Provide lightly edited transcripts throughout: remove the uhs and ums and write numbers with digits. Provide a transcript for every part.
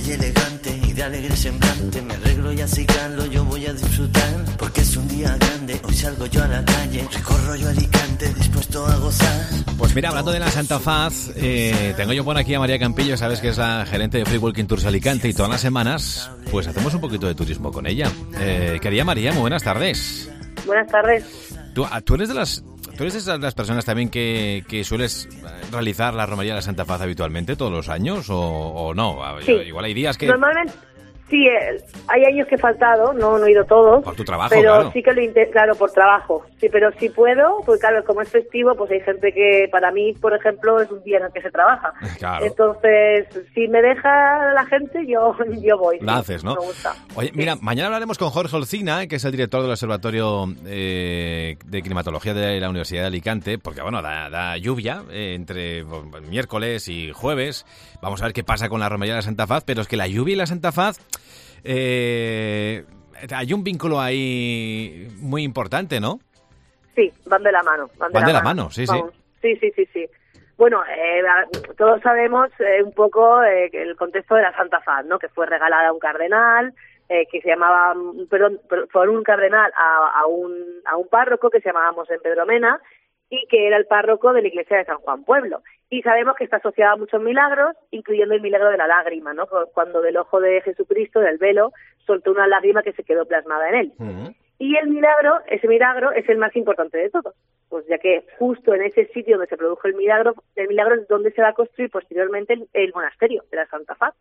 y elegante y de alegre semblante, me arreglo y así calo, yo voy a disfrutar, porque es un día grande, hoy salgo yo a la calle, recorro yo Alicante, dispuesto a gozar. Pues mira, hablando de la Santa Faz, tengo yo por aquí a María Campillo, sabes que es la gerente de Free Walking Tours Alicante, y todas las semanas pues hacemos un poquito de turismo con ella. Querida María, muy buenas tardes. Buenas tardes. ¿Tú eres de las personas también que sueles realizar la romería de la Santa Faz habitualmente todos los años o no? Sí. Igual hay días que... Normalmente, sí, hay años que he faltado, no he ido todos. Por tu trabajo, pero claro. Sí que lo intento, claro, por trabajo. Sí, pero si puedo, pues claro, como es festivo, pues hay gente que para mí, por ejemplo, es un día en el que se trabaja. Claro. Entonces, si me deja la gente, yo voy. La sí, haces, ¿no? Me gusta. Oye, mira, mañana hablaremos con Jorge Olcina, que es el director del Observatorio de Climatología de la Universidad de Alicante, porque bueno, da lluvia entre miércoles y jueves. Vamos a ver qué pasa con la romería de la Santa Faz, pero es que la lluvia y la Santa Faz... hay un vínculo ahí muy importante, ¿no? Sí, van de la mano. Van de la mano, sí, vamos. Sí. Bueno, todos sabemos un poco el contexto de la Santa Faz, ¿no? Que fue regalada a un cardenal, que se llamaba, por un cardenal a un párroco que se llamaba Mosén Pedro Mena, y que era el párroco de la iglesia de San Juan Pueblo. Y sabemos que está asociada a muchos milagros, incluyendo el milagro de la lágrima, ¿no? Cuando del ojo de Jesucristo, del velo, soltó una lágrima que se quedó plasmada en él. Uh-huh. Y ese milagro es el más importante de todos, pues ya que justo en ese sitio donde se produjo el milagro es donde se va a construir posteriormente el monasterio de la Santa Faz.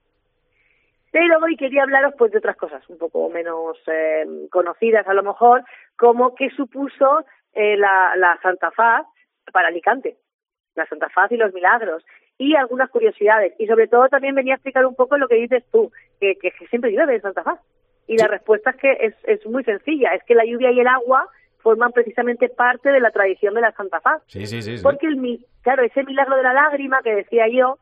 Pero hoy quería hablaros pues de otras cosas, un poco menos conocidas a lo mejor, como qué supuso la Santa Faz para Alicante, la Santa Faz y los milagros, y algunas curiosidades, y sobre todo también venía a explicar un poco lo que dices tú, que siempre llueve en Santa Faz, y la respuesta es que es muy sencilla, es que la lluvia y el agua forman precisamente parte de la tradición de la Santa Faz. Sí. Porque ese milagro de la lágrima que decía yo,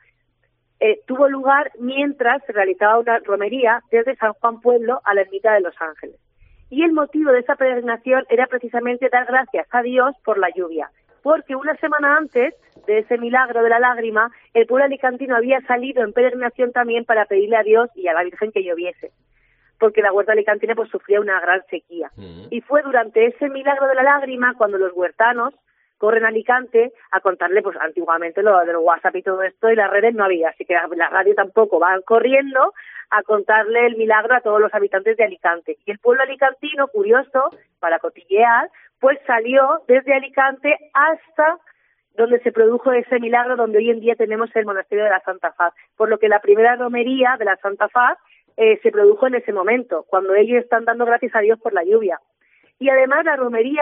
tuvo lugar mientras se realizaba una romería desde San Juan Pueblo a la ermita de Los Ángeles. Y el motivo de esa peregrinación era precisamente dar gracias a Dios por la lluvia, porque una semana antes de ese milagro de la lágrima, el pueblo alicantino había salido en peregrinación también para pedirle a Dios y a la Virgen que lloviese, porque la huerta alicantina pues sufría una gran sequía. Y fue durante ese milagro de la lágrima cuando los huertanos corren a Alicante a contarle, pues antiguamente lo del WhatsApp y todo esto, y las redes no había, así que la radio tampoco, van corriendo a contarle el milagro a todos los habitantes de Alicante. Y el pueblo alicantino, curioso, para cotillear, pues salió desde Alicante hasta donde se produjo ese milagro, donde hoy en día tenemos el monasterio de la Santa Faz, por lo que la primera romería de la Santa Faz se produjo en ese momento, cuando ellos están dando gracias a Dios por la lluvia. Y además esa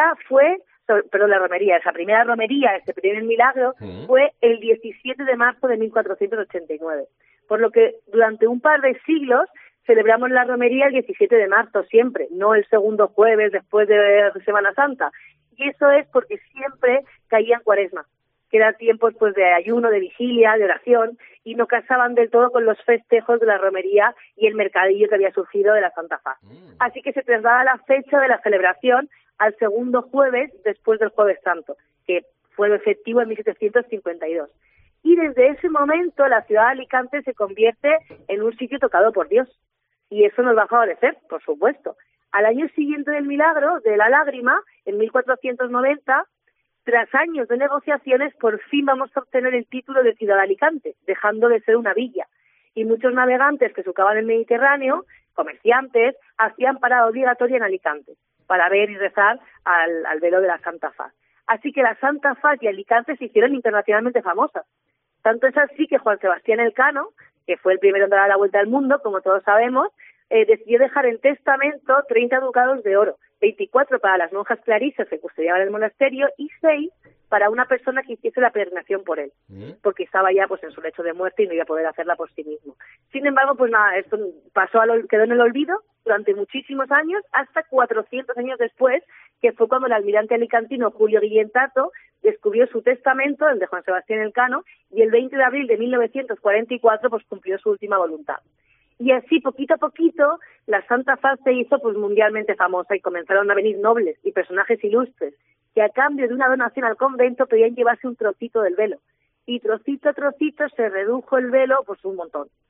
primera romería, ese primer milagro, fue el 17 de marzo de 1489. Por lo que durante un par de siglos celebramos la romería el 17 de marzo siempre, no el segundo jueves después de Semana Santa. Y eso es porque siempre caía en Cuaresma, que eran tiempos pues de ayuno, de vigilia, de oración, y no casaban del todo con los festejos de la romería y el mercadillo que había surgido de la Santa Faz. Así que se traslada la fecha de la celebración al segundo jueves después del Jueves Santo, que fue efectivo en 1752. Y desde ese momento la ciudad de Alicante se convierte en un sitio tocado por Dios. Y eso nos va a favorecer, por supuesto. Al año siguiente del milagro, de la lágrima, en 1490, tras años de negociaciones, por fin vamos a obtener el título de ciudad de Alicante, dejando de ser una villa. Y muchos navegantes que surcaban el Mediterráneo, comerciantes, hacían parada obligatoria en Alicante para ver y rezar al velo de la Santa Faz. Así que la Santa Faz y Alicante se hicieron internacionalmente famosas. Tanto es así que Juan Sebastián Elcano, que fue el primero en dar la vuelta al mundo, como todos sabemos, decidió dejar en testamento 30 ducados de oro, 24 para las monjas clarisas que custodiaban el monasterio y 6 para una persona que hiciese la peregrinación por él, porque estaba ya pues en su lecho de muerte y no iba a poder hacerla por sí mismo. Sin embargo, pues nada, esto quedó en el olvido durante muchísimos años, hasta 400 años después, que fue cuando el almirante alicantino Julio Guillén Tato descubrió su testamento, el de Juan Sebastián Elcano, y el 20 de abril de 1944 pues cumplió su última voluntad. Y así, poquito a poquito, la Santa Faz se hizo pues mundialmente famosa y comenzaron a venir nobles y personajes ilustres que a cambio de una donación al convento pedían llevarse un trocito del velo. Y trocito a trocito se redujo el velo pues un montón.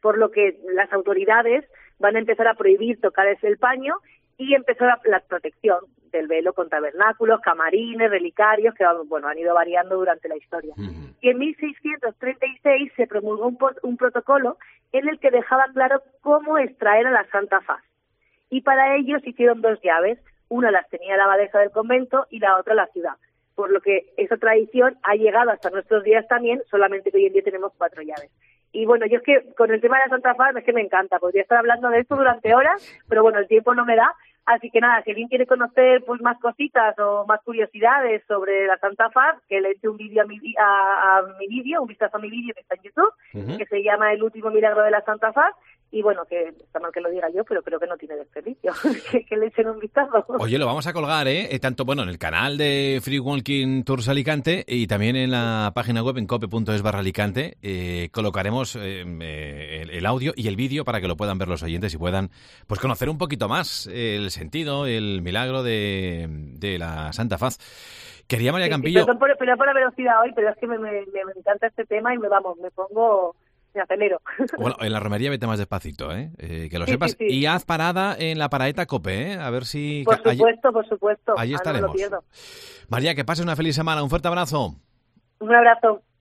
por lo que las autoridades van a empezar a prohibir tocar el paño y empezó la protección del velo con tabernáculos, camarines, relicarios, que han ido variando durante la historia. Y en 1636 se promulgó un protocolo en el que dejaba claro cómo extraer a la Santa Faz. Y para ello se hicieron 2 llaves, una las tenía la abadesa del convento y la otra la ciudad. Por lo que esa tradición ha llegado hasta nuestros días también, solamente que hoy en día tenemos 4 llaves. Y bueno, yo es que con el tema de la Santa Faz es que me encanta, podría estar hablando de esto durante horas, pero bueno, el tiempo no me da. Así que nada, si alguien quiere conocer pues más cositas o más curiosidades sobre la Santa Faz, que le eche un vídeo a mi vídeo, un vistazo a mi vídeo que está en YouTube, que se llama El último milagro de la Santa Faz. Y bueno, que está mal que lo diga yo, pero creo que no tiene desperdicio, que le echen un vistazo. Oye, lo vamos a colgar, tanto en el canal de Free Walking Tours Alicante y también en la página web en cope.es/Alicante. Colocaremos el audio y el vídeo para que lo puedan ver los oyentes y puedan pues conocer un poquito más el sentido, el milagro de la Santa Faz. Quería María Campillo... Perdón por la velocidad hoy, pero es que me encanta este tema y me acelero. Bueno, en la romería vete más despacito, que lo sepas. Sí. Y haz parada en la paradeta COPE, a ver si... Por supuesto. Allí estaremos. No lo pierdo. María, que pases una feliz semana. Un fuerte abrazo. Un abrazo.